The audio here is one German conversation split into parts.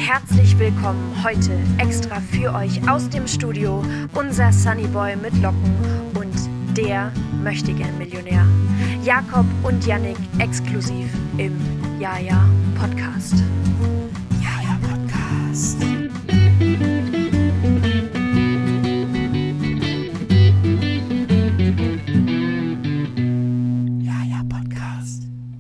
Herzlich willkommen heute extra für euch aus dem Studio unser Sunnyboy mit Locken und der Möchtegern-Millionär. Jakob und Yannick exklusiv im Jaja Podcast. Jaja Podcast. Jaja Podcast.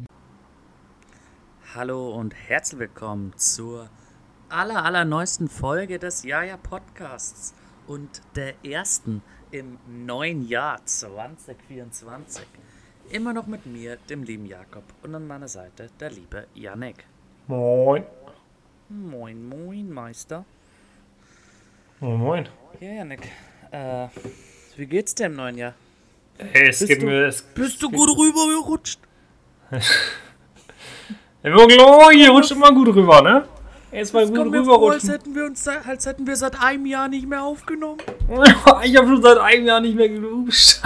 Hallo und herzlich willkommen zur allerneuesten Folge des Jaja Podcasts und der ersten im neuen Jahr 2024. Immer noch mit mir, dem lieben Jakob, und an meiner Seite der liebe Yannick. Moin. Moin, Meister. Moin. Ja, Yannick, wie geht's dir im neuen Jahr? Hey, Bist du gut rübergerutscht? Hier rutscht immer gut rüber, ne? Jetzt mal gut Als rüberrutschen. hätten wir seit einem Jahr nicht mehr aufgenommen. Ich habe schon seit einem Jahr nicht mehr geduscht.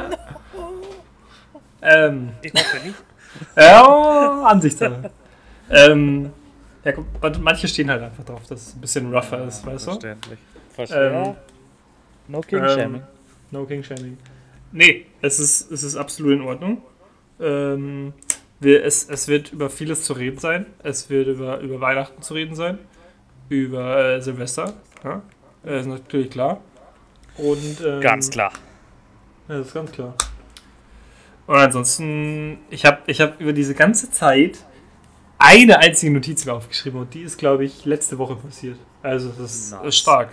Ich hoffe nicht. Ja, Ansichtssache. Ja, guck, manche stehen halt einfach drauf, dass es ein bisschen rougher ist, weißt du? Verständlich. No King Shaming. No King Shaming. Nee, es ist absolut in Ordnung. Es wird über vieles zu reden sein. Es wird über Weihnachten zu reden sein. Über Silvester. Ja? Ist natürlich klar. Und, Ganz klar. Ja, das ist ganz klar. Und ansonsten, ich hab über diese ganze Zeit eine einzige Notiz mir aufgeschrieben und die ist, glaube ich, letzte Woche passiert. Also das ist stark.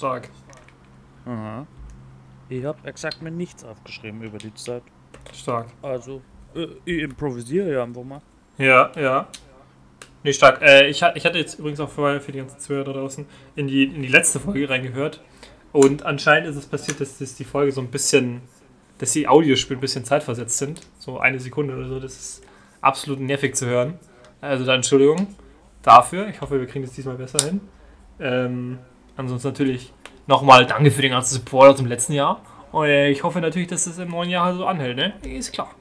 Aha. Ich habe exakt mir nichts aufgeschrieben über die Zeit. Stark. Also, ich improvisiere ja einfach mal. Ja. Nee, stark. Ich hatte jetzt übrigens auch für die ganzen Zuhörer da draußen in die letzte Folge reingehört. Und anscheinend ist es passiert, dass die Folge so ein bisschen, dass die Audiospiele ein bisschen zeitversetzt sind. So eine Sekunde oder so. Das ist absolut nervig zu hören. Also da Entschuldigung dafür. Ich hoffe, wir kriegen das diesmal besser hin. Ansonsten natürlich nochmal danke für den ganzen Support aus dem letzten Jahr. Und ich hoffe natürlich, dass es im neuen Jahr so anhält, ne? Ist klar.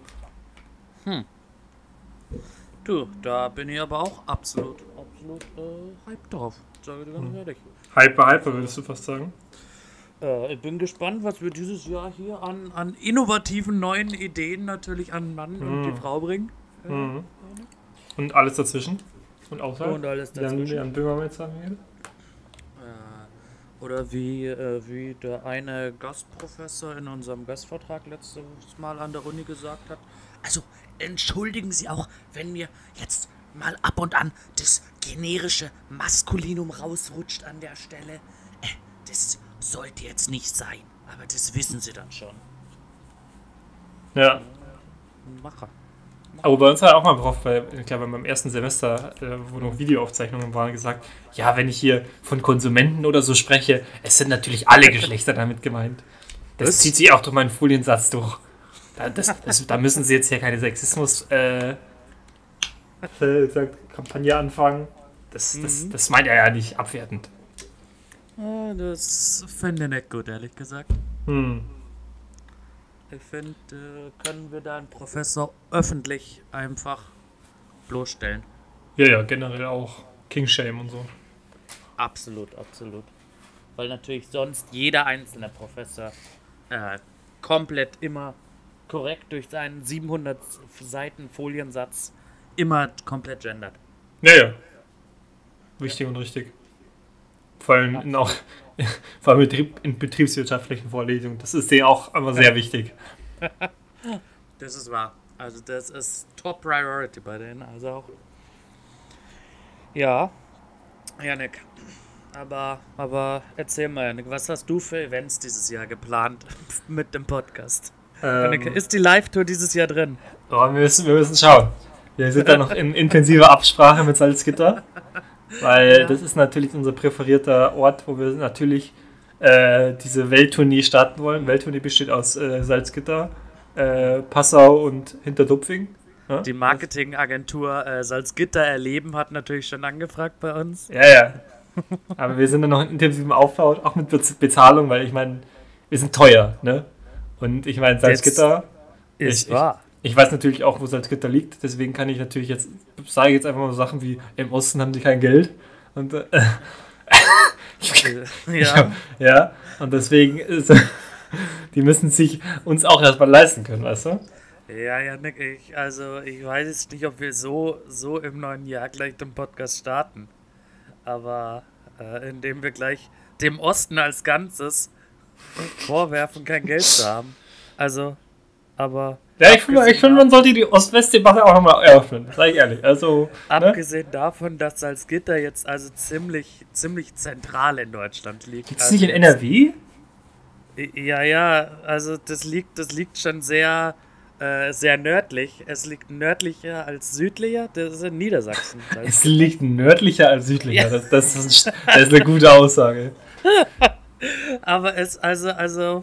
Du, da bin ich aber auch absolut hype drauf. Sage dir ganz ehrlich. Hyper, würdest du fast sagen? Ich bin gespannt, was wir dieses Jahr hier an innovativen neuen Ideen natürlich an Mann und die Frau bringen. Und alles dazwischen? Und außerhalb? Und alles dazwischen. Jan Böhmermann jetzt sagen will? Oder wie der eine Gastprofessor in unserem Gastvortrag letztes Mal an der Uni gesagt hat. Also entschuldigen Sie auch, wenn mir jetzt mal ab und an das generische Maskulinum rausrutscht an der Stelle. Das sollte jetzt nicht sein, aber das wissen Sie dann schon. Ja. Macher. Aber bei uns hat auch mal drauf, ich glaube beim ersten Semester, wo noch Videoaufzeichnungen waren, gesagt, ja, wenn ich hier von Konsumenten oder so spreche, es sind natürlich alle Geschlechter damit gemeint. Das zieht sich auch durch meinen Foliensatz durch. Da müssen Sie jetzt hier keine Sexismus-Kampagne anfangen. Das meint er ja nicht abwertend. Das fände ich nicht gut, ehrlich gesagt. Ich finde, können wir da einen Professor öffentlich einfach bloßstellen. Ja, generell auch King Shame und so. Absolut. Weil natürlich sonst jeder einzelne Professor komplett immer korrekt durch seinen 700 Seiten Foliensatz immer komplett gendert. Ja. Wichtig und richtig. Vor allem in betriebswirtschaftlichen Vorlesungen. Das ist denen auch immer sehr wichtig. Das ist wahr. Also das ist Top Priority bei denen. Also auch. Ja, Yannick. Aber erzähl mal, Yannick, was hast du für Events dieses Jahr geplant mit dem Podcast? Ist die Live-Tour dieses Jahr drin? Oh, wir müssen schauen. Wir sind da noch in intensiver Absprache mit Salzgitter. Weil das ist natürlich unser präferierter Ort, wo wir natürlich diese Welttournee starten wollen. Welttournee besteht aus Salzgitter, Passau und Hinterdupfing. Ja? Die Marketingagentur Salzgitter erleben hat natürlich schon angefragt bei uns. Ja. Aber wir sind dann noch in intensivem Aufbau, auch mit Bezahlung, weil ich meine, wir sind teuer, ne? Und ich meine, Salzgitter ist wahr. Ich weiß natürlich auch, wo Salzgitter liegt, deswegen kann ich natürlich sage ich jetzt einfach mal so Sachen wie, im Osten haben die kein Geld, Und Ja. ja, und deswegen ist, die müssen sich uns auch erstmal leisten können, weißt du? Ja, Nick, ich weiß jetzt nicht, ob wir so im neuen Jahr gleich den Podcast starten. Aber indem wir gleich dem Osten als Ganzes vorwerfen, kein Geld zu haben. Also, aber. Ja, ich finde, man sollte die Ost-West-Debatte auch nochmal eröffnen, sag ich ehrlich. Also, abgesehen davon, dass Salzgitter jetzt also ziemlich zentral in Deutschland liegt. Liegt es nicht in NRW? Ja, also das liegt schon sehr nördlich. Es liegt nördlicher als südlicher. Das ist in Niedersachsen. Es liegt nördlicher als südlicher. Ja. Das ist eine gute Aussage. Aber also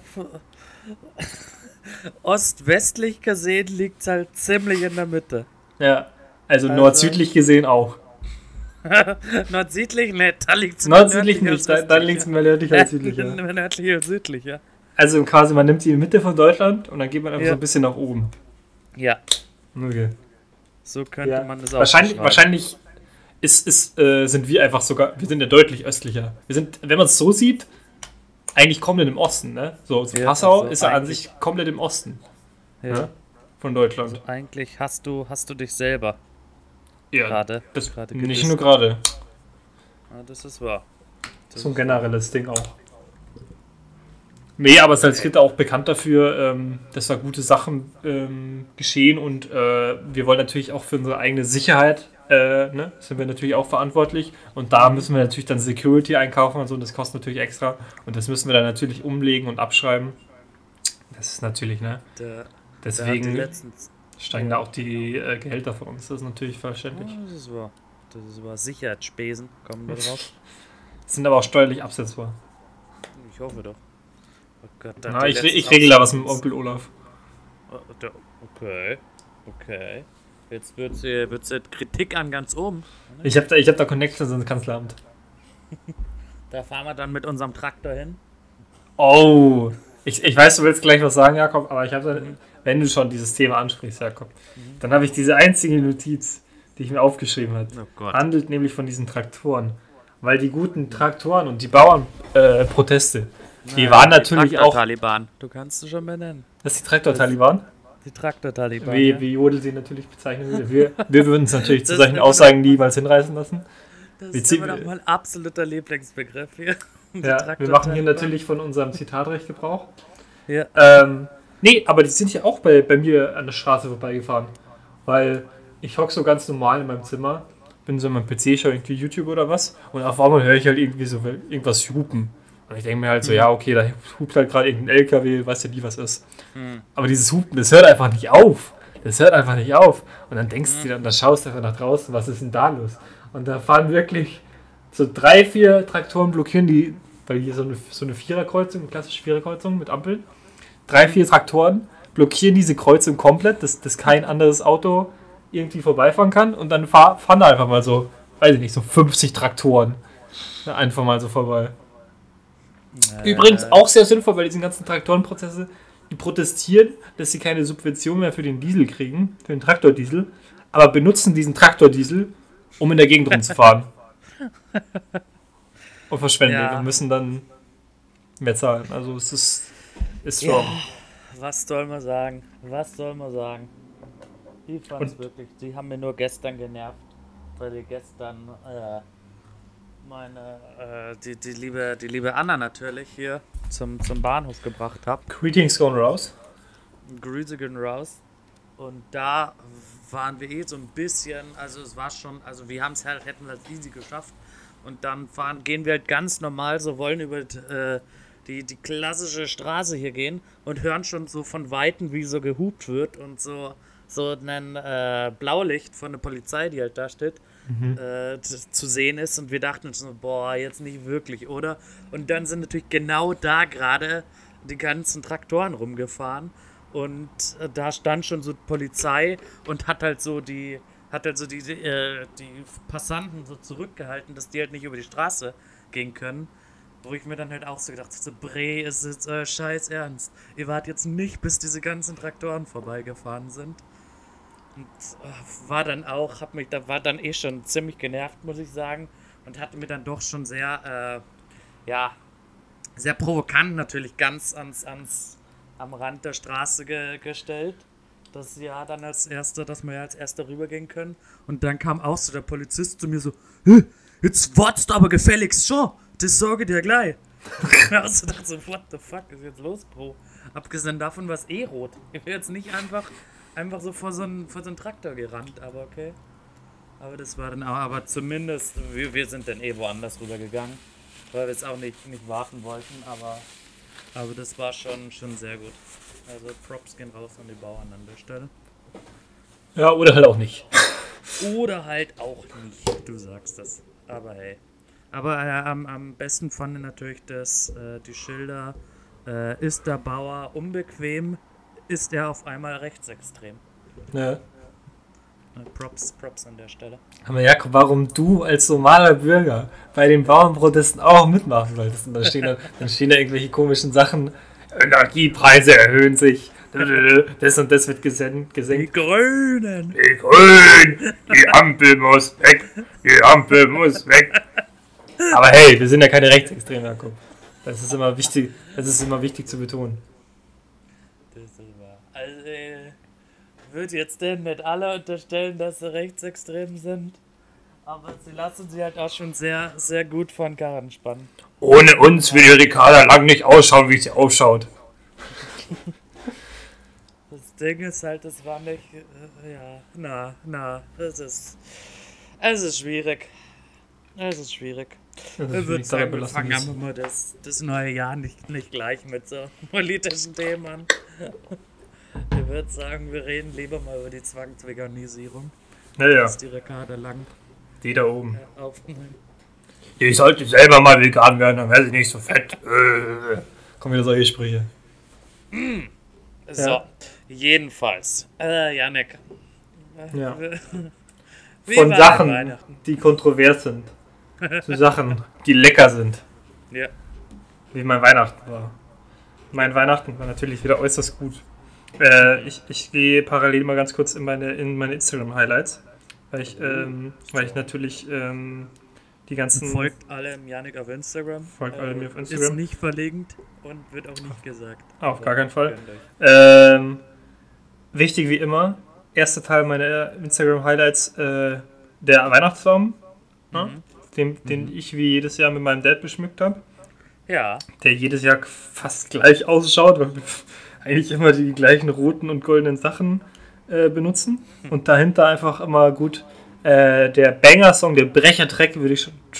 ostwestlich gesehen liegt es halt ziemlich in der Mitte. Ja, also nord-südlich gesehen auch. Nord-südlich? Ne, da liegt es nord-südlich nicht, da liegt es mehr nördlicher als südlicher. Nördlicher als südlicher. Also quasi, man nimmt die Mitte von Deutschland und dann geht man einfach so ein bisschen nach oben. Ja. Okay. So könnte man das auch wahrscheinlich sind wir einfach sogar, wir sind ja deutlich östlicher. Wir sind, wenn man es so sieht, eigentlich komplett im Osten, ne? So Passau ist ja an sich komplett im Osten. Ja. Von Deutschland. Also eigentlich hast du dich selber. Ja, gerade nicht nur gerade. Ja, das ist wahr. Das so ein generelles Ding auch. Nee, aber Salzgitter auch bekannt dafür, dass da gute Sachen geschehen und wir wollen natürlich auch für unsere eigene Sicherheit, sind wir natürlich auch verantwortlich und da müssen wir natürlich dann Security einkaufen und so und das kostet natürlich extra und das müssen wir dann natürlich umlegen und abschreiben. Das ist natürlich, ne? Deswegen steigen da auch die Gehälter von uns, das ist natürlich verständlich. Oh, das ist wahr. Sicherheitsspesen kommen da drauf. Sind aber auch steuerlich absetzbar. Ich hoffe doch. Oh Gott, ich regel da was mit dem Onkel Olaf. Okay. Jetzt wird's Kritik an ganz oben. Ich hab da Connections ins Kanzleramt. Da fahren wir dann mit unserem Traktor hin. Oh, ich weiß, du willst gleich was sagen, Jakob, aber ich habe dann, wenn du schon dieses Thema ansprichst, Jakob, dann habe ich diese einzige Notiz, die ich mir aufgeschrieben habe. Oh Gott. Handelt nämlich von diesen Traktoren. Weil die guten Traktoren und die Bauernproteste, die waren natürlich auch... Taliban. Du kannst es schon benennen. Das ist die Traktor-Taliban? Die Traktor-Taliban. Wie Jodel sie natürlich bezeichnen würde. Wir würden uns natürlich zu solchen Aussagen niemals hinreißen lassen. Das ist immer noch mein absoluter Lieblingsbegriff hier. Ja, wir machen hier natürlich von unserem Zitatrecht Gebrauch. Ja. Nee, aber die sind ja auch bei mir an der Straße vorbeigefahren. Weil ich hocke so ganz normal in meinem Zimmer, bin so in meinem PC, schaue irgendwie YouTube oder was und auf einmal höre ich halt irgendwie so irgendwas hupen. Und ich denke mir halt so, ja, okay, da hupt halt gerade irgendein LKW, weiß ja nie, was ist. Aber dieses Hupen, das hört einfach nicht auf. Und dann denkst du dir, dann schaust du einfach nach draußen, was ist denn da los? Und da fahren wirklich so 3-4 Traktoren blockieren die, weil hier so eine Viererkreuzung, eine klassische Viererkreuzung mit Ampeln. 3-4 Traktoren blockieren diese Kreuzung komplett, dass kein anderes Auto irgendwie vorbeifahren kann. Und dann fahren da einfach mal so, weiß ich nicht, so 50 Traktoren einfach mal so vorbei. Übrigens auch sehr sinnvoll bei diesen ganzen Traktorenprozesse. Die protestieren, dass sie keine Subvention mehr für den Diesel kriegen, für den Traktordiesel, aber benutzen diesen Traktordiesel, um in der Gegend rumzufahren. Und verschwenden und müssen dann mehr zahlen. Also es ist schon... Ja, was soll man sagen? Die fand's wirklich. Die haben mir nur gestern genervt, weil ich gestern die liebe Anna natürlich hier zum Bahnhof gebracht habe. Greetings gone raus. Grüße gehen raus. Und da waren wir so ein bisschen, also es war schon, also wir hätten es easy geschafft. Und dann gehen wir halt ganz normal, so wollen über die klassische Straße hier gehen und hören schon so von Weitem, wie so gehupt wird und so ein Blaulicht von der Polizei, die halt da steht, zu sehen ist. Und wir dachten uns so, boah, jetzt nicht wirklich, oder? Und dann sind natürlich genau da gerade die ganzen Traktoren rumgefahren. Und da stand schon so Polizei und hat halt so die Passanten so zurückgehalten, dass die halt nicht über die Straße gehen können. Wo ich mir dann halt auch so gedacht habe, so, Bre, ist jetzt scheiß ernst. Ihr wart jetzt nicht, bis diese ganzen Traktoren vorbeigefahren sind. Und war dann schon ziemlich genervt, muss ich sagen. und hatte mir dann doch schon sehr, sehr provokant natürlich ganz am Rand der Straße gestellt. Dass wir ja dann dass wir ja als Erster rübergehen können. Und dann kam auch so der Polizist zu mir so, jetzt wartest du aber gefälligst schon, das sage ich dir gleich. Also dachte so, what the fuck ist jetzt los, Bro? Abgesehen davon war es rot. Ich wäre jetzt nicht einfach so vor so einen Traktor gerannt, aber okay. Aber das war dann auch, aber zumindest, wir sind dann woanders rübergegangen, weil wir es auch nicht warten wollten, aber das war schon sehr gut. Also Props gehen raus an die Bauern an der Stelle. Ja, oder halt auch nicht. Oder halt auch nicht, du sagst das. Aber hey. Aber am besten fand ich natürlich die Schilder, ist der Bauer unbequem, ist er auf einmal rechtsextrem. Ja. Props an der Stelle. Aber Jakob, warum du als normaler Bürger bei den Bauernprotesten auch mitmachen solltest? Und dann stehen da irgendwelche komischen Sachen, Energiepreise erhöhen sich, das und das wird gesenkt. Die Grünen! Die Grünen! Die Ampel muss weg! Die Ampel muss weg! Aber hey, wir sind ja keine Rechtsextremen, Jakob. Das ist immer wichtig zu betonen. Das ist wahr. Also, würde jetzt denn nicht alle unterstellen, dass sie rechtsextrem sind, aber sie lassen sie halt auch schon sehr, sehr gut von Karren spannen. Ohne uns will die Ricarda lang nicht ausschauen, wie sie ausschaut. Das Ding ist halt, das war nicht, es ist schwierig. Ich würde sagen, wir fangen einfach mal das neue Jahr nicht gleich mit so politischen Themen an. Ich würde sagen, wir reden lieber mal über die Zwangsveganisierung. Naja. Das ist die Ricarda lang. Die da oben. Aufnehmen. Ich sollte selber mal vegan werden, dann wäre ich nicht so fett. Kommen wieder solche Sprüche. So, jedenfalls. Janek. Ja. Wie Von war Sachen, Weihnachten? die kontrovers sind, zu Sachen, die lecker sind. Ja. Wie mein Weihnachten war. Mein Weihnachten war natürlich wieder äußerst gut. Ich gehe parallel mal ganz kurz in meine Instagram-Highlights, weil ich natürlich die ganzen... Folgt alle Janik auf Instagram. Folgt alle mir auf Instagram. Ist nicht verlinkt und wird auch nicht gesagt. Auf gar keinen Fall. Wichtig wie immer, erster Teil meiner Instagram-Highlights, der Weihnachtsbaum, den ich wie jedes Jahr mit meinem Dad beschmückt habe. Ja. Der jedes Jahr fast gleich ausschaut, weil wir eigentlich immer die gleichen roten und goldenen Sachen benutzen. Und dahinter einfach immer gut der Banger-Song, der Brecher-Track, da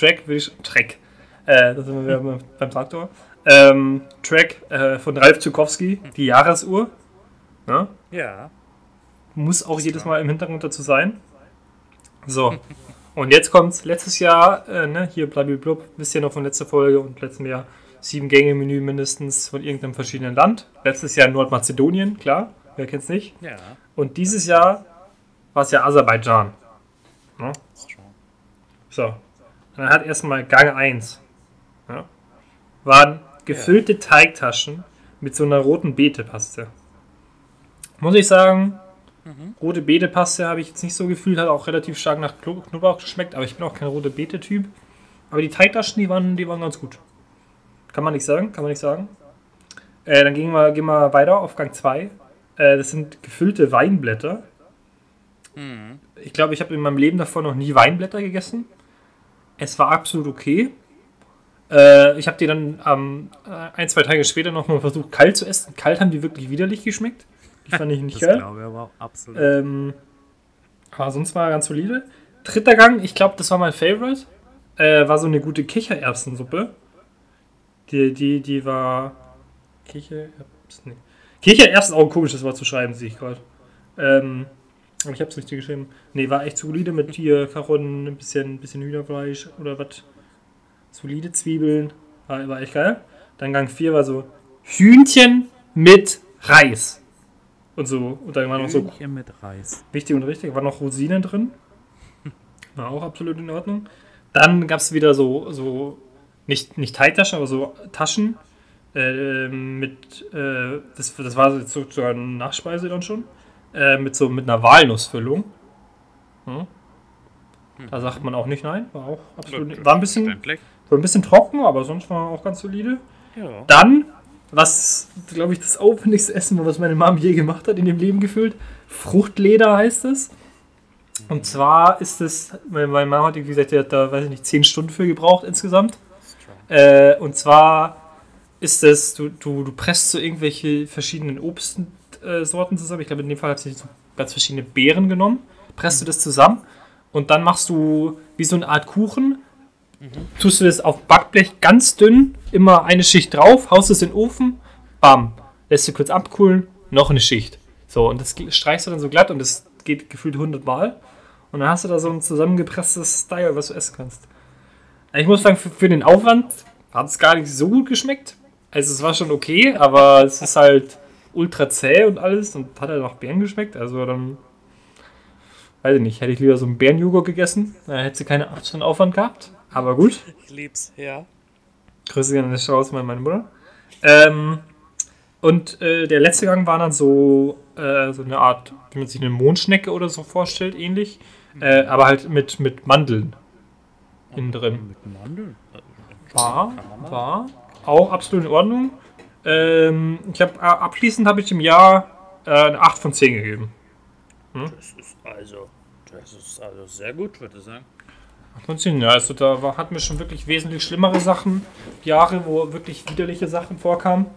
sind wir wieder beim Traktor. Track von Ralf Zukowski, die Jahresuhr. Ne? Ja. Muss auch jedes Mal im Hintergrund dazu sein. So. Und jetzt kommt's. Letztes Jahr, hier blub, wisst ihr noch von letzter Folge und letztem Jahr 7-Gänge-Menü mindestens von irgendeinem verschiedenen Land. Letztes Jahr Nordmazedonien, klar. Wer kennt's nicht? Ja. Und dieses Jahr war es ja Aserbaidschan. Ne? So. Und dann hat erstmal Gang 1. Ja, waren gefüllte Teigtaschen mit so einer roten Beete-Paste. Muss ich sagen, rote Beete-Paste habe ich jetzt nicht so gefühlt, hat auch relativ stark nach Knoblauch geschmeckt, aber ich bin auch kein rote Beete-Typ. Aber die Teigtaschen, die waren ganz gut. Kann man nicht sagen. Dann gehen wir weiter auf Gang 2. Das sind gefüllte Weinblätter. Ich glaube, ich habe in meinem Leben davor noch nie Weinblätter gegessen. Es war absolut okay. Ich habe die dann 1-2 Tage später nochmal versucht, kalt zu essen. Kalt haben die wirklich widerlich geschmeckt. Die fand ich nicht geil. Das glaube ich aber auch absolut. Aber sonst war er ganz solide. Dritter Gang, ich glaube, das war mein Favorite. War so eine gute Kichererbsensuppe. Die war... Kichererbsen? Nee. Kichererbsen, auch ein komisches Wort zu schreiben, sehe ich gerade. Aber ich habe es richtig geschrieben. Nee, war echt solide mit hier Karotten, ein bisschen Hühnerfleisch oder was. Solide Zwiebeln. War echt geil. Dann Gang 4 war so Hühnchen mit Reis. Und so. Und dann war noch so. Hühnchen mit Reis. Wichtig und richtig. War noch Rosinen drin. War auch absolut in Ordnung. Dann gab es wieder so nicht Teigtaschen, aber so Taschen. Das war jetzt sogar eine Nachspeise dann schon. Mit einer Walnussfüllung. Da sagt man auch nicht nein. War auch absolut. Ja, War ein bisschen trocken, aber sonst war auch ganz solide. Ja. Dann, was, glaube ich, das aufwendigste Essen war, was meine Mom je gemacht hat in dem Leben gefühlt. Fruchtleder heißt es. Und zwar ist es, meine Mama hat, wie gesagt, die hat da, weiß ich nicht, 10 Stunden für gebraucht insgesamt. Und zwar ist es, du presst so irgendwelche verschiedenen Obstsorten zusammen. Ich glaube, in dem Fall hat sie so ganz verschiedene Beeren genommen. Presst du das zusammen und dann machst du wie so eine Art Kuchen. Tust du das auf Backblech ganz dünn, immer eine Schicht drauf, haust es in den Ofen, bam, lässt du kurz abkühlen, noch eine Schicht. So, und das streichst du dann so glatt und das geht gefühlt 100 Mal. Und dann hast du da so ein zusammengepresstes Style, was du essen kannst. Ich muss sagen, für den Aufwand hat es gar nicht so gut geschmeckt. Also es war schon okay, aber es ist halt ultra zäh und alles und hat halt noch Beeren geschmeckt. Also dann, weiß ich nicht, hätte ich lieber so einen Beerenjoghurt gegessen. Da hätte sie keine 8 Stunden Aufwand gehabt. Aber gut. Ich lieb's, ja. Grüße gerne an der Stelle meine Mutter. Und der letzte Gang war dann so eine Art, wie man sich eine Mondschnecke oder so vorstellt, ähnlich. Aber halt mit Mandeln innen drin. Mit Mandeln? War auch absolut in Ordnung. Abschließend habe ich im Jahr eine 8 von 10 gegeben. Das ist also sehr gut, würde ich sagen. 8 von 10, ja. Also da hatten wir schon wirklich wesentlich schlimmere Jahre, wo wirklich widerliche Sachen vorkamen.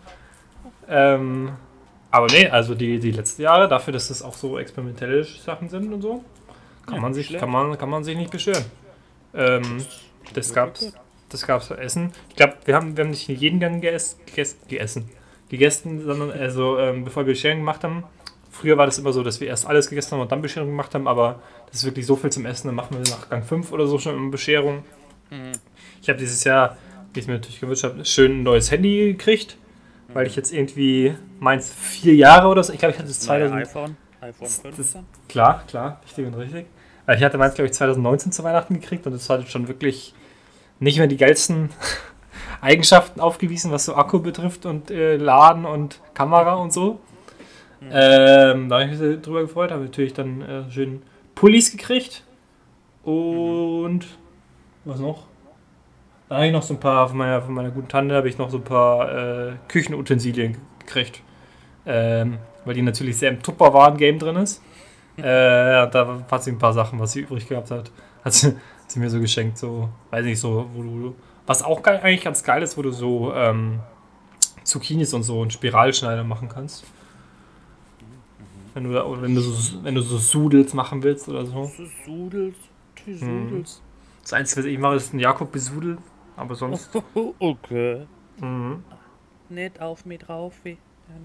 Aber nee, also die letzten Jahre, dafür, dass das auch so experimentelle Sachen sind und so, kann man sich nicht beschweren. Das gab's zu essen. Ich glaube, wir haben nicht jeden Gang gegessen, sondern bevor wir Bescherung gemacht haben. Früher war das immer so, dass wir erst alles gegessen haben und dann Bescherung gemacht haben, aber das ist wirklich so viel zum Essen, dann machen wir nach Gang 5 oder so schon eine Bescherung. Ich habe dieses Jahr, wie ich es mir natürlich gewünscht habe, schön ein neues Handy gekriegt, weil ich jetzt irgendwie meins 4 Jahre oder so, ich glaube, ich hatte das 2000... iPhone 15? Klar, richtig und richtig. Ich hatte meins, glaube ich, 2019 zu Weihnachten gekriegt und das hatte schon wirklich nicht mehr die geilsten Eigenschaften aufgewiesen, was so Akku betrifft und Laden und Kamera und so. Da habe ich mich drüber gefreut, habe natürlich dann schön Pullis gekriegt und was noch? Da habe ich noch so ein paar, von meiner guten Tante habe ich noch so ein paar Küchenutensilien gekriegt, weil die natürlich sehr im Tupperwaren-Game drin ist. Da hat sie ein paar Sachen, was sie übrig gehabt hat sie mir so geschenkt, so, weiß nicht, so, wo du, was auch eigentlich ganz geil ist, wo du so Zucchinis und so einen Spiralschneider machen kannst. Wenn du so Sudels machen willst oder so. Sudels. Das Einzige, was ich mache, ist ein Jakob besudeln, aber sonst. Okay. Nicht auf mir drauf, wie.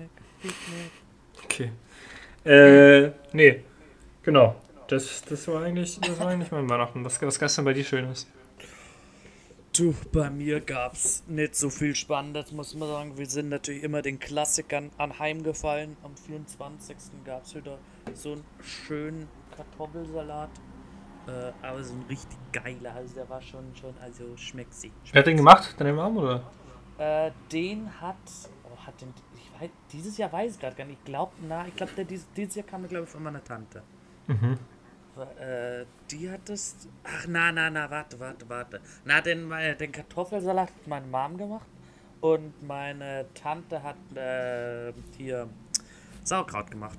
Okay. Nee. Genau. Das war eigentlich mein Weihnachten. Was gestern bei dir schön ist. Du, bei mir gab's nicht so viel Spannendes, muss man sagen. Wir sind natürlich immer den Klassikern anheimgefallen. Am 24. gab's wieder so einen schönen Kartoffelsalat. Aber so ein richtig geiler, also der war schon also schmeckt sie. Wer hat den gemacht? Deine Mom, oder? Den hat den, ich weiß, dieses Jahr weiß ich gerade gar nicht. Ich glaube, dieses Jahr kam er, glaube ich, von meiner Tante. Die hat das. Ach, warte. Den Kartoffelsalat hat meine Mom gemacht und meine Tante hat hier Sauerkraut gemacht.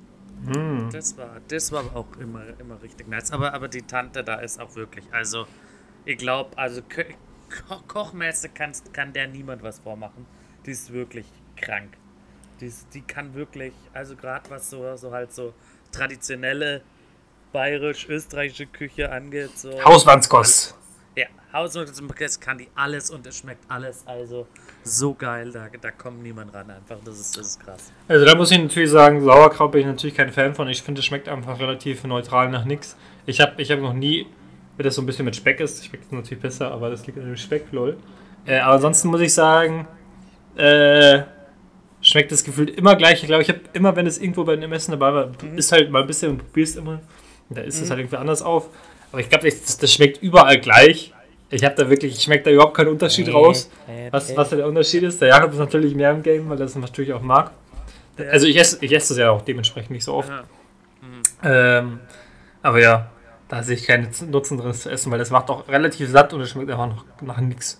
Das war auch immer richtig nice. Aber die Tante da ist auch wirklich, also ich glaube, also Kochmeister kann der niemand was vormachen. Die ist wirklich krank. Die kann wirklich, also gerade was so halt so traditionelle bayerisch-österreichische Küche angeht. So Hausmannskost. Ja, Hausmannskost kann die alles und es schmeckt alles. Also so geil, da kommt niemand ran einfach. Das ist krass. Also da muss ich natürlich sagen, Sauerkraut bin ich natürlich kein Fan von. Ich finde, es schmeckt einfach relativ neutral nach nichts. Ich hab noch nie, wenn das so ein bisschen mit Speck ist, schmeckt es natürlich besser, aber das liegt an dem Speck, lol. Aber ansonsten muss ich sagen, schmeckt das gefühlt immer gleich. Ich glaube, ich habe immer, wenn es irgendwo bei einem Essen dabei war, ist halt mal ein bisschen und probierst immer. Da ist es halt irgendwie anders auf. Aber ich glaube, das schmeckt überall gleich. Ich schmeckt da überhaupt keinen Unterschied raus. Was da der Unterschied ist. Der Jakob ist natürlich mehr im Game, weil er das natürlich auch mag. Also ich esse das ja auch dementsprechend nicht so oft. Aber ja. Da sehe ich keinen Nutzen drin, es zu essen, weil das macht auch relativ satt und es schmeckt einfach noch nach nichts.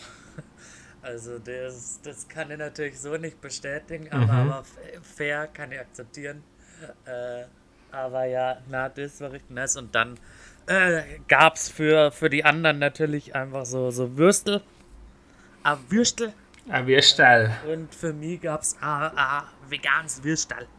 Also das kann ich natürlich so nicht bestätigen, aber fair kann ich akzeptieren. Aber ja, das war richtig nice. Und dann gab's für die anderen natürlich einfach so Würstel. Würstel. Würstel. Und für mich gab's veganes Würstel.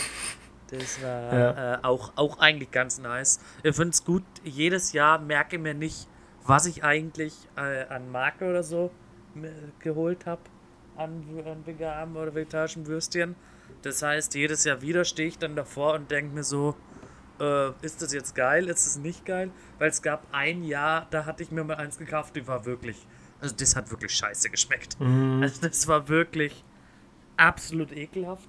Das war auch eigentlich ganz nice. Ich finde es gut, jedes Jahr merke ich mir nicht, was ich eigentlich an Marke oder so geholt habe an veganen oder vegetarischen Würstchen. Das heißt, jedes Jahr wieder stehe ich dann davor und denke mir so, ist das jetzt geil, ist das nicht geil? Weil es gab ein Jahr, da hatte ich mir mal eins gekauft, die war wirklich, also das hat wirklich scheiße geschmeckt. Also das war wirklich absolut ekelhaft.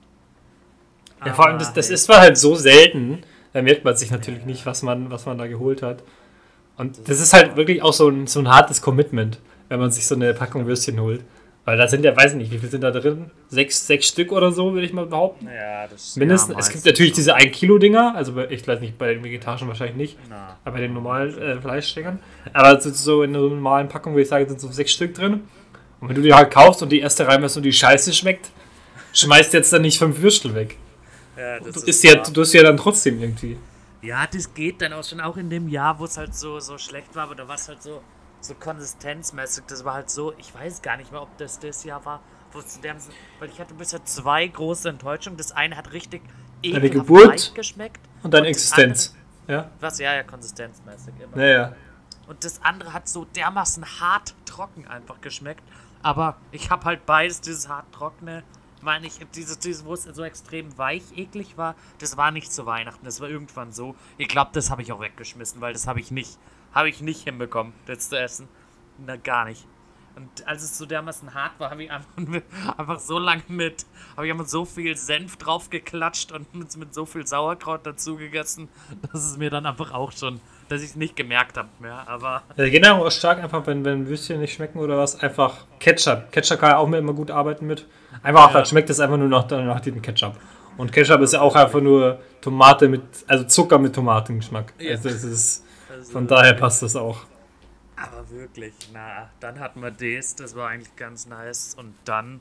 Ja, vor allem, das ist zwar halt so selten, da merkt man sich natürlich nicht, was man da geholt hat. Und das ist halt wirklich auch so ein hartes Commitment, wenn man sich so eine Packung Würstchen holt. Weil da sind ja, weiß ich nicht, wie viel sind da drin? 6 Stück oder so, würde ich mal behaupten. Ja, das mindestens. Ja, es gibt natürlich diese 1-Kilo-Dinger, also ich weiß nicht, bei den Vegetarischen wahrscheinlich nicht, Na. aber bei den normalen Fleischstängern. Aber so in einer normalen Packung, würde ich sagen, sind so 6 Stück drin. Und wenn du die halt kaufst und die erste reinmachst und die Scheiße schmeckt, schmeißt jetzt dann nicht 5 Würstel weg. Ja, das Du isst ja dann trotzdem irgendwie. Ja, das geht dann auch schon auch in dem Jahr, wo es halt so schlecht war, aber da war es halt so konsistenzmäßig. Das war halt so, ich weiß gar nicht mehr, ob das Jahr war, weil ich hatte bisher 2 große Enttäuschungen. Das eine hat richtig Deine Geburt geschmeckt. Und deine Existenz. Andere, ja? Ja, konsistenzmäßig immer. Ja. Und das andere hat so dermaßen hart trocken einfach geschmeckt. Aber ich habe halt beides, dieses hart trockene, meine ich, dieses, wo es so extrem weich, eklig war, das war nicht zu Weihnachten, das war irgendwann so. Ich glaube, das habe ich auch weggeschmissen, weil das habe ich nicht hinbekommen, das zu essen. Na, gar nicht. Und als es so dermaßen hart war, habe ich einfach so lange habe ich einfach so viel Senf drauf geklatscht und mit so viel Sauerkraut dazu gegessen, dass es mir dann einfach auch schon, dass ich es nicht gemerkt habe mehr, aber... Ja, genau, stark einfach, wenn Würstchen nicht schmecken oder was, einfach Ketchup. Ketchup kann ja auch immer gut arbeiten mit. Einfach, dann schmeckt es einfach nur nach diesem Ketchup. Und Ketchup ist ja auch einfach nur Tomate also Zucker mit Tomatengeschmack. Ja. Also von daher passt das auch. Aber wirklich, dann hatten wir das war eigentlich ganz nice. Und dann,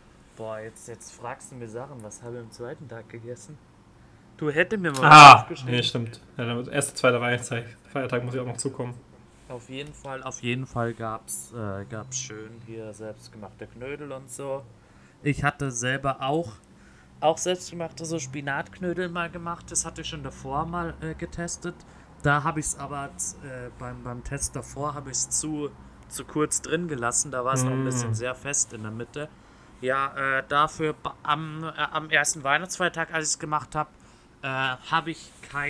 jetzt fragst du mir Sachen, was habe ich am zweiten Tag gegessen? Du hättest mir mal was aufgeschrieben. Nee, stimmt. Ja, dann erste, zweite Feiertag muss ich auch noch zukommen. Auf jeden Fall gab's schön hier selbstgemachte Knödel und so. Ich hatte selber auch selbstgemachte so Spinatknödel mal gemacht. Das hatte ich schon davor mal getestet. Da habe ich es aber beim Test davor habe ich es zu kurz drin gelassen. Da war es noch ein bisschen sehr fest in der Mitte. Ja, dafür am ersten Weihnachtsfeiertag, als ich es gemacht habe, habe ich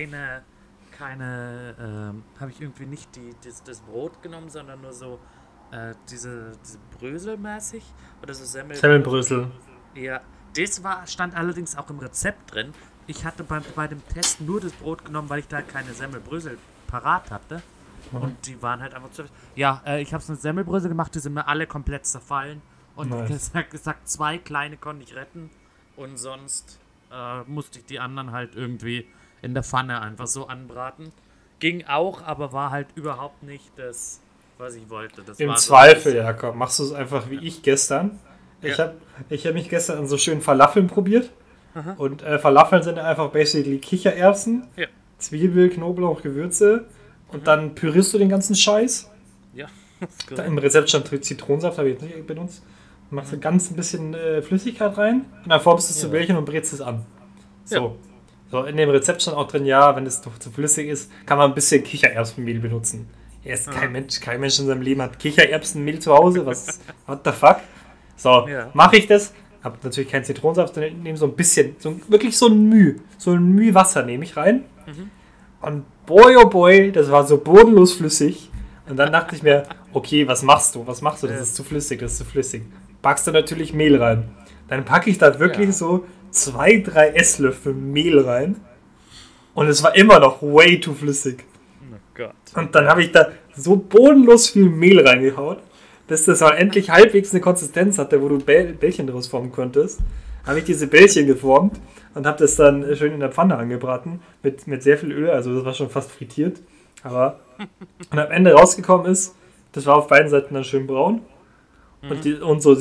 habe ich irgendwie nicht das Brot genommen, sondern nur so diese Bröselmäßig oder so Semmelbrösel. Ja, stand allerdings auch im Rezept drin. Ich hatte bei dem Test nur das Brot genommen, weil ich da keine Semmelbrösel parat hatte. Und die waren halt einfach zu... Ja, ich habe es mit Semmelbrösel gemacht, die sind mir alle komplett zerfallen. Und gesagt, 2 kleine konnte ich retten. Und sonst musste ich die anderen halt irgendwie in der Pfanne einfach so anbraten. Ging auch, aber war halt überhaupt nicht das, was ich wollte. Das Im war Zweifel, so Jakob, machst du es einfach wie ich gestern. Ich hab mich gestern an so schönen Falafeln probiert. Aha. Und Falafeln sind einfach basically Kichererbsen, Zwiebel, Knoblauch, Gewürze und dann pürierst du den ganzen Scheiß. Ja. Da im Rezept stand Zitronensaft, habe ich jetzt nicht benutzt. Dann machst du ganz ein bisschen Flüssigkeit rein und dann formst du es zu Bällchen und brätst es an. So. So, in dem Rezept stand auch drin, wenn es doch zu flüssig ist, kann man ein bisschen Kichererbsenmehl benutzen. Kein Mensch in seinem Leben hat Kichererbsenmehl zu Hause. What the fuck? So, mache ich das. Hab natürlich keinen Zitronensaft, sondern nehme so ein bisschen, wirklich so ein Müh Wasser nehme ich rein. Und boy, oh boy, das war so bodenlos flüssig. Und dann dachte ich mir, okay, was machst du? Das ist zu flüssig, Packst du natürlich Mehl rein. Dann packe ich da wirklich so 2-3 Esslöffel Mehl rein. Und es war immer noch way too flüssig. Oh Gott. Und dann habe ich da so bodenlos viel Mehl reingehauen, bis das mal endlich halbwegs eine Konsistenz hatte, wo du Bällchen draus formen konntest. Habe ich diese Bällchen geformt und habe das dann schön in der Pfanne angebraten mit sehr viel Öl, also das war schon fast frittiert. Aber und am Ende rausgekommen ist, das war auf beiden Seiten dann schön braun. Und, und so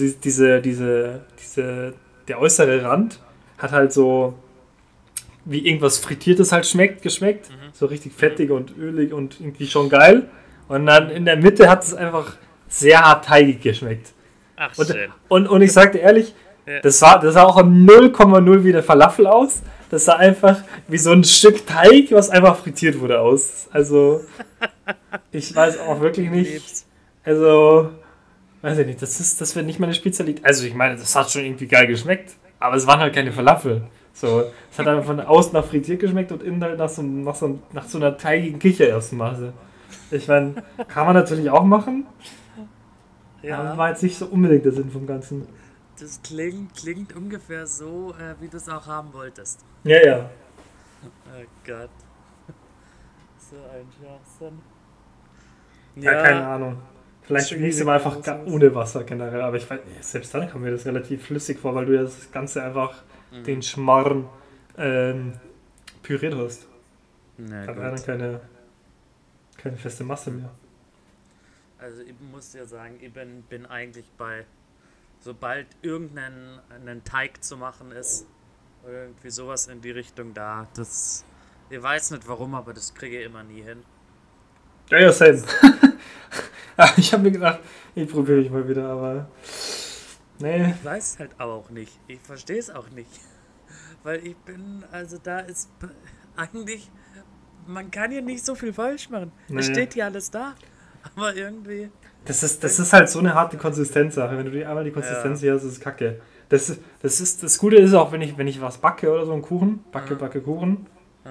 der äußere Rand hat halt so, wie irgendwas Frittiertes halt geschmeckt. So richtig fettig und ölig und irgendwie schon geil. Und dann in der Mitte hat es einfach sehr hart teigig geschmeckt. Ach, schön. Und ich sagte ehrlich, Ja. das sah auch am 0,0 wie der Falafel aus. Das sah einfach wie so ein Stück Teig, was einfach frittiert wurde aus. Also, ich weiß auch wirklich nicht. Also, weiß ich nicht, das wird nicht meine Spezialität. Also, ich meine, das hat schon irgendwie geil geschmeckt, aber es waren halt keine Falafel. So, es hat einfach von außen nach frittiert geschmeckt und innen halt nach so einer teigigen Kichererbsenmasse. Ich meine, kann man natürlich auch machen, aber war jetzt nicht so unbedingt der Sinn vom Ganzen. Das klingt ungefähr so, wie du es auch haben wolltest. Ja. Oh Gott. So ein Schwachsinn. Ja, keine Ahnung. Vielleicht schmierst du mal einfach ohne Wasser generell, aber ich weiß, selbst dann kommt mir das relativ flüssig vor, weil du ja das Ganze einfach den Schmarrn püriert hast. Na, Da wäre dann keine feste Masse mehr. Also ich muss ja sagen, ich bin eigentlich bei, sobald irgendein Teig zu machen ist, oder irgendwie sowas in die Richtung da, ich weiß nicht warum, aber das kriege ich immer nie hin. Ja, same. Ja, ich habe mir gedacht, ich probiere mich mal wieder, aber nee. Ich weiß halt aber auch nicht. Ich verstehe es auch nicht. Weil da ist eigentlich, man kann ja nicht so viel falsch machen. Es steht ja alles da. Aber irgendwie... Das ist halt so eine harte Konsistenzsache. Wenn du einmal die Konsistenz hier hast, ist es kacke. Das Gute ist auch, wenn ich was backe oder so einen Kuchen, backe Kuchen,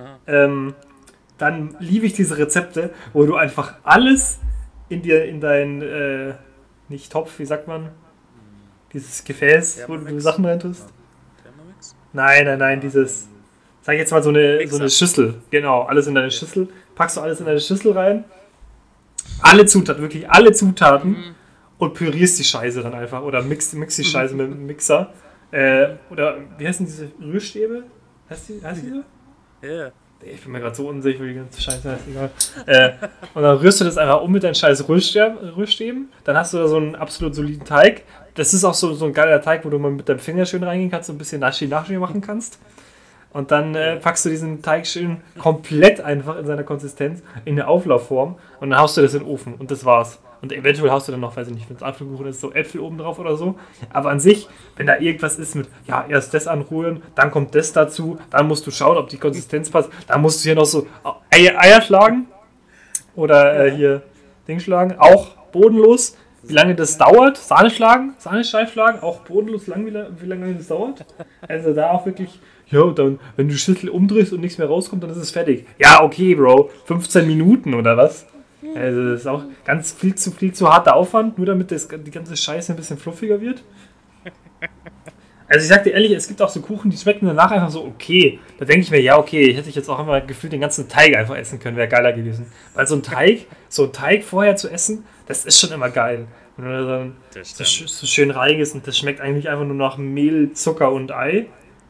dann liebe ich diese Rezepte, wo du einfach alles in dein, nicht Topf, wie sagt man? Dieses Gefäß, Thermomix. wo du Sachen reintust. Thermomix? Nein, dieses, sag ich jetzt mal so eine Schüssel. Genau, alles in deine Schüssel. Packst du alles in deine Schüssel rein. Wirklich alle Zutaten und pürierst die Scheiße dann einfach. Oder mix die Scheiße mit dem Mixer. Oder wie heißen diese Rührstäbe? Heißt die so? Ja. Ich bin mir gerade so unsicher, wie die ganze Scheiße heißt. Egal. Und dann rührst du das einfach um mit deinen scheiß Rührstäben. Dann hast du da so einen absolut soliden Teig. Das ist auch so ein geiler Teig, wo du mal mit deinem Finger schön reingehen kannst und ein bisschen Naschi machen kannst. Und dann packst du diesen Teig schön komplett einfach in seiner Konsistenz in eine Auflaufform und dann haust du das in den Ofen und das war's. Und eventuell haust du dann noch, weiß ich nicht, wenn es Apfelkuchen ist, so Äpfel oben drauf oder so. Aber an sich, wenn da irgendwas ist mit, ja, erst das anrühren, dann kommt das dazu, dann musst du schauen, ob die Konsistenz passt, dann musst du hier noch so Eier schlagen oder hier Ding schlagen, auch bodenlos. Wie lange das dauert, Sahneschleif schlagen, auch bodenlos wie lange das dauert. Also da auch wirklich, ja, dann, wenn du die Schüssel umdrehst und nichts mehr rauskommt, dann ist es fertig. Ja, okay, Bro, 15 Minuten oder was? Also das ist auch ganz viel zu harter Aufwand, nur damit die ganze Scheiße ein bisschen fluffiger wird. Also ich sag dir ehrlich, es gibt auch so Kuchen, die schmecken danach einfach so okay. Da denke ich mir, ja okay, hätte ich jetzt auch immer gefühlt den ganzen Teig einfach essen können, wäre geiler gewesen. Weil so ein Teig vorher zu essen, das ist schon immer geil. Wenn du dann so schön reich ist und das schmeckt eigentlich einfach nur nach Mehl, Zucker und Ei.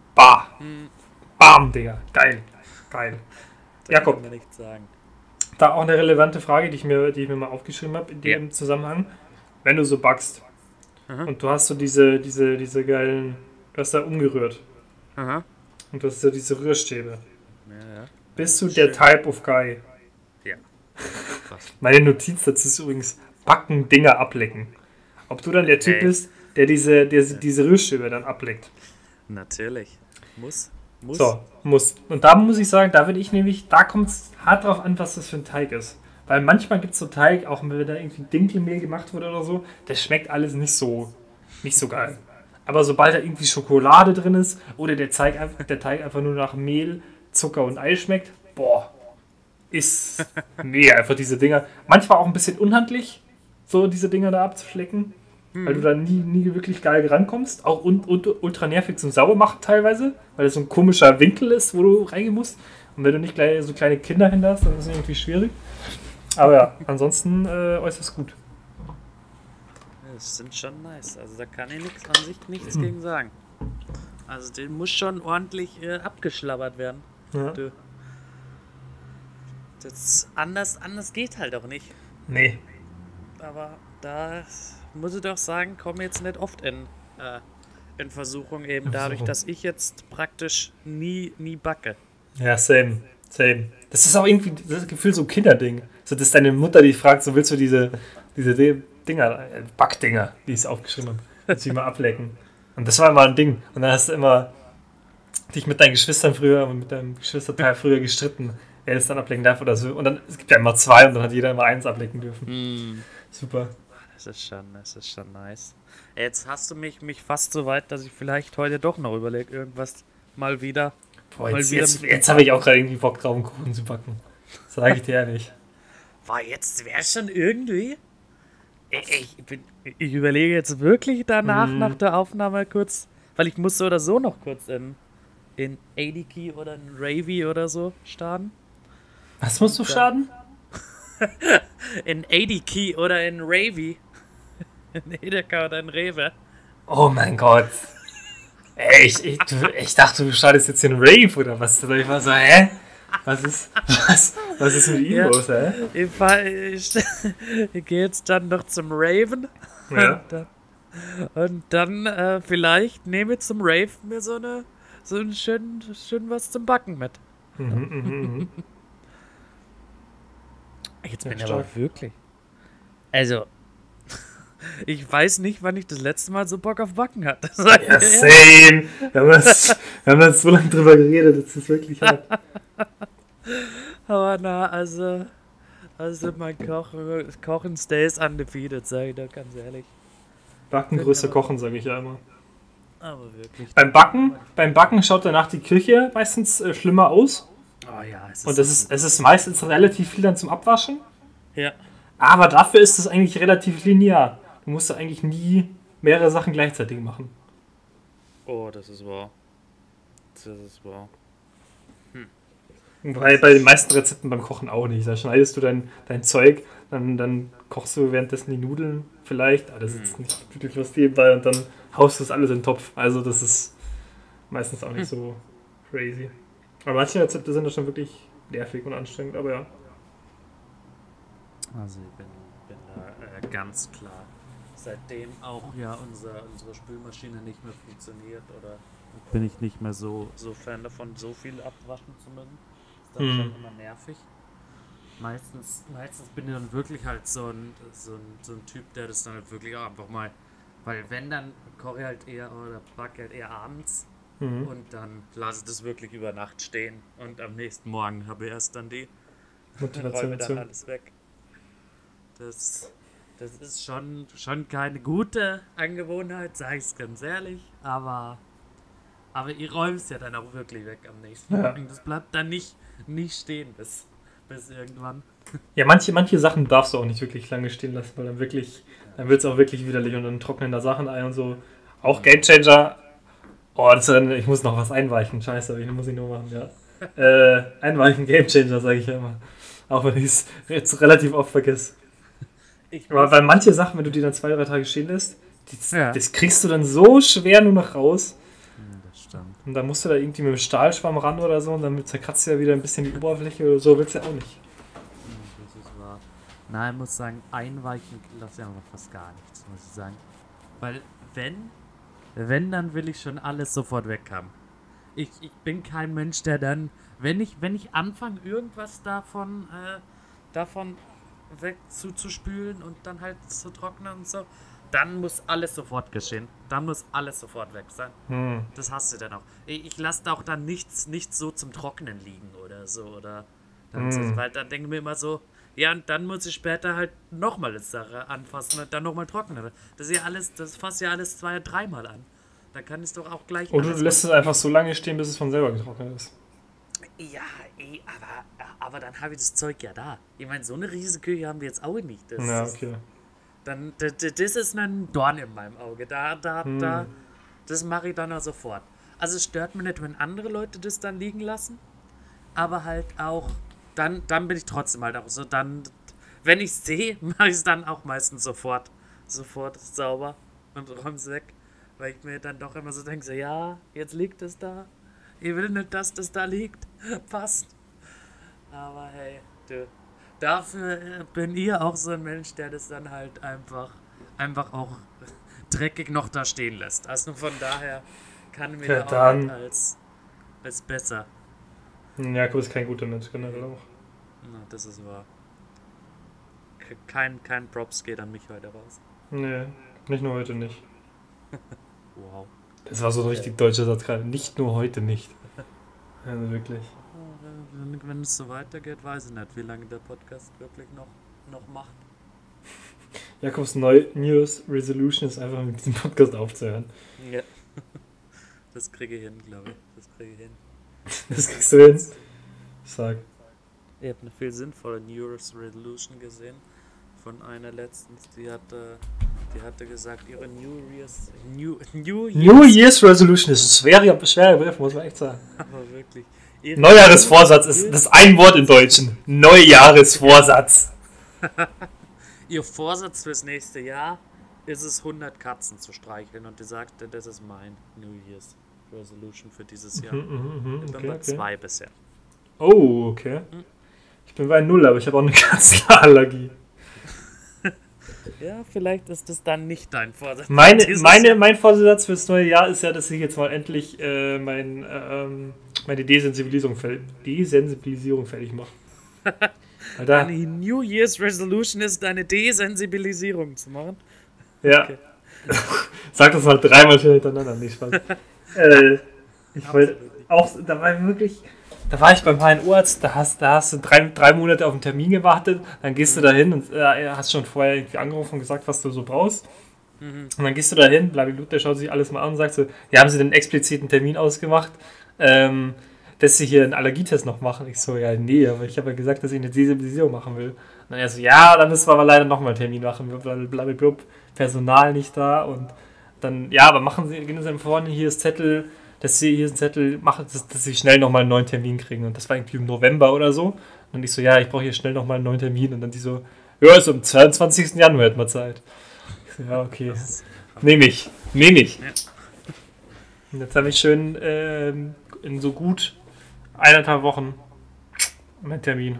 Bam, Digga. Geil. Jakob, Kann man nichts sagen. da auch eine relevante Frage, die ich mir mal aufgeschrieben habe in dem Zusammenhang. Wenn du so backst und du hast so diese geilen, du hast da umgerührt und du hast so diese Rührstäbe. Ja. Bist du der Type of Guy? Ja. Meine Notiz dazu ist übrigens Backen, Dinger ablecken. Ob du dann der Typ bist, der diese Rührstäbe dann ableckt. Natürlich. Muss. So, muss. Und da muss ich sagen, da kommt es hart drauf an, was das für ein Teig ist. Weil manchmal gibt es so Teig, auch wenn da irgendwie Dinkelmehl gemacht wurde oder so, das schmeckt alles nicht so geil. Aber sobald da irgendwie Schokolade drin ist oder der Teig einfach nur nach Mehl, Zucker und Ei schmeckt, ist mega einfach diese Dinger. Manchmal auch ein bisschen unhandlich, so diese Dinger da abzuflecken, weil du da nie wirklich geil rankommst. Auch ultra nervig zum Saubermachen teilweise, weil das so ein komischer Winkel ist, wo du reingehen musst. Und wenn du nicht gleich so kleine Kinder hinter hast, dann ist es irgendwie schwierig. Aber ja, ansonsten äußerst gut. Das sind schon nice. Also da kann ich nichts gegen sagen. Also den muss schon ordentlich abgeschlabbert werden. Ja. Das anders geht halt auch nicht. Nee. Aber da muss ich doch sagen, komme jetzt nicht oft in Versuchung, eben dadurch, dass ich jetzt praktisch nie backe. Ja, same. Das ist auch irgendwie das Gefühl so ein Kinderding. So, dass deine Mutter dich fragt, so willst du diese Dinger, Backdinger, die ich aufgeschrieben habe, willst du die mal ablecken? Und das war immer ein Ding. Und dann hast du immer dich mit deinen Geschwistern früher und mit deinem Geschwisterteil früher gestritten, wer das dann ablecken darf oder so. Und dann, es gibt ja immer 2 und dann hat jeder immer 1 ablecken dürfen. Super. Das ist schon nice. Jetzt hast du mich fast so weit, dass ich vielleicht heute doch noch überlege, irgendwas mal wieder. Boah, jetzt habe ich auch gerade irgendwie Bock drauf, einen Kuchen zu backen. Sage ich dir ehrlich. Jetzt wäre schon irgendwie. Ich überlege jetzt wirklich danach, nach der Aufnahme kurz, weil ich muss so oder so noch kurz in ADK oder in Ravy oder so starten. Was musst du starten? In ADK oder in Ravy. In Edeka oder in Rewe. Oh mein Gott. Ey, ich dachte, du startest jetzt in Rave oder was? Ich war so, hä? Was ist mit ihm los, hä? Ich gehe jetzt dann noch zum Raven. Ja. Und dann vielleicht nehme ich zum Rave mir so ein schön was zum Backen mit. Jetzt bin ich aber wirklich. Also, ich weiß nicht, wann ich das letzte Mal so Bock auf Backen hatte. Ja, same. Wir haben da so lange drüber geredet, das ist wirklich hart. Aber also mein Kochen stays undefeated, sage ich da ganz ehrlich. Backen größer Kochen, sage ich ja immer. Aber wirklich. Beim Backen schaut danach die Küche meistens schlimmer aus. Oh ja, es ist meistens relativ viel dann zum Abwaschen. Ja. Aber dafür ist es eigentlich relativ linear. Du musst da eigentlich nie mehrere Sachen gleichzeitig machen. Oh, das ist wahr. Weil bei den meisten Rezepten beim Kochen auch nicht. Da schneidest du dein Zeug, dann kochst du währenddessen die Nudeln vielleicht. Aber das ist nicht wirklich was nebenbei und dann haust du das alles in den Topf. Also das ist meistens auch nicht so crazy. Aber manche Rezepte sind da schon wirklich nervig und anstrengend, aber ja. Also ich bin da ganz klar. Seitdem auch ja unsere Spülmaschine nicht mehr funktioniert oder bin ich nicht mehr so Fan davon, so viel abwaschen zu müssen. Ist dann schon immer nervig. Meistens bin ich dann wirklich halt so ein Typ, der das dann halt wirklich auch einfach mal, weil wenn, dann koche ich halt eher oder backe halt eher abends und dann lasse ich das wirklich über Nacht stehen und am nächsten Morgen habe ich erst dann die räume dann alles weg. Das ist schon keine gute Angewohnheit, sage ich es ganz ehrlich, aber ich räume es ja dann auch wirklich weg am nächsten Morgen. Das bleibt dann nicht stehen bis irgendwann. Ja, manche Sachen darfst du auch nicht wirklich lange stehen lassen, weil dann wird es auch wirklich widerlich und dann trocknen da Sachen ein und so. Auch Gamechanger. Oh, ich muss noch was einweichen. Scheiße, ich muss ich nur machen, ja. Einweichen Gamechanger, sage ich ja immer. Auch wenn ich es jetzt relativ oft vergesse. Aber weil manche Sachen, wenn du die dann 2-3 Tage stehen lässt, das kriegst du dann so schwer nur noch raus. Ja, das stimmt. Und dann musst du da irgendwie mit dem Stahlschwamm ran oder so und dann zerkratzt du ja wieder ein bisschen die Oberfläche oder so, willst du ja auch nicht. Das ist wahr. Na, ich muss sagen, einweichen lasse ich einfach fast gar nichts, muss ich sagen. Weil wenn, dann will ich schon alles sofort weg haben. Ich bin kein Mensch, der dann, wenn ich anfange, irgendwas davon weg zu spülen und dann halt zu trocknen und so, dann muss alles sofort geschehen. Dann muss alles sofort weg sein. Das hast du dann auch. Ich lasse auch dann nichts so zum Trocknen liegen oder so. Oder dann so, weil dann denke ich mir immer so, ja, und dann muss ich später halt nochmal das Sache anfassen und dann nochmal trocknen. Das fasst ja alles 2-3 Mal an. Da kann es doch auch gleich. Oder du lässt es einfach so lange stehen, bis es von selber getrocknet ist. Ja, aber dann habe ich das Zeug ja da. Ich meine, so eine riesige Küche haben wir jetzt auch nicht. Okay. Das ist ein Dorn in meinem Auge. Das mache ich dann auch sofort. Also es stört mich nicht, wenn andere Leute das dann liegen lassen. Aber halt auch, dann bin ich trotzdem halt auch so, dann, wenn ich es sehe, mache ich es dann auch meistens sofort sauber und räume es weg. Weil ich mir dann doch immer so denke, so, ja, jetzt liegt es da. Ich will nicht, dass das da liegt. Passt. Aber hey, Dafür bin ich auch so ein Mensch, der das dann halt einfach auch dreckig noch da stehen lässt. Also von daher kann mir Ja, da auch dann. nicht als besser. Jakob ist kein guter Mensch, generell auch. Na, das ist wahr. Kein Props geht an mich heute raus. Nee, nicht nur heute nicht. Wow. Das war so ein richtig deutscher Satz gerade. Nicht nur heute nicht. Also wirklich. Wenn es so weitergeht, weiß ich nicht, wie lange der Podcast wirklich noch macht. Jakobs News Resolution ist einfach mit diesem Podcast aufzuhören. Ja. Das kriege ich hin, glaube ich. Das kriege ich hin. Das kriegst du hin? Sag. Ich habe eine viel sinnvolle New Year's Resolution gesehen von einer letztens, die hatte gesagt, ihre New Year's Resolution ist ein schwerer Begriff, muss man echt sagen. Aber wirklich. Neujahresvorsatz ist das ein Wort im Deutschen. Neujahresvorsatz. Ihr Vorsatz fürs nächste Jahr ist es, 100 Katzen zu streicheln. Und die sagte, das ist mein New Year's Resolution für dieses Jahr. Ich bin bei 2 bisher. Oh, okay. Ich bin bei 0, aber ich habe auch eine Katzenallergie. Ja, vielleicht ist das dann nicht dein Vorsatz. Mein Vorsatz fürs neue Jahr ist ja, dass ich jetzt mal endlich meine Desensibilisierung fertig mache. Deine New Year's Resolution ist, deine Desensibilisierung zu machen? Ja. Okay. Sag das mal 3-mal schnell hintereinander. Nicht Spaß. Ich wollte auch, da war ich beim HNO-Arzt, da hast du 3 Monate auf einen Termin gewartet, dann gehst du da hin und hast schon vorher irgendwie angerufen und gesagt, was du so brauchst. Und dann gehst du da hin, der schaut sich alles mal an und sagt so, ja, haben sie den expliziten Termin ausgemacht, dass sie hier einen Allergietest noch machen? Ich so, ja, nee, aber ich habe ja gesagt, dass ich eine Desensibilisierung machen will. Und dann er so, ja, dann müssen wir aber leider nochmal einen Termin machen, blablabla, Personal nicht da und dann, ja, aber gehen Sie vorne, hier ist Zettel, dass sie hier einen Zettel machen, dass sie schnell nochmal einen neuen Termin kriegen. Und das war irgendwie im November oder so. Und ich so, ja, ich brauche hier schnell nochmal einen neuen Termin. Und dann die so, ja, ist am 22. Januar hätten wir Zeit. Ich so, ja, okay. Nehme ich. Ja. Und jetzt habe ich schön in so gut 1,5 Wochen meinen Termin.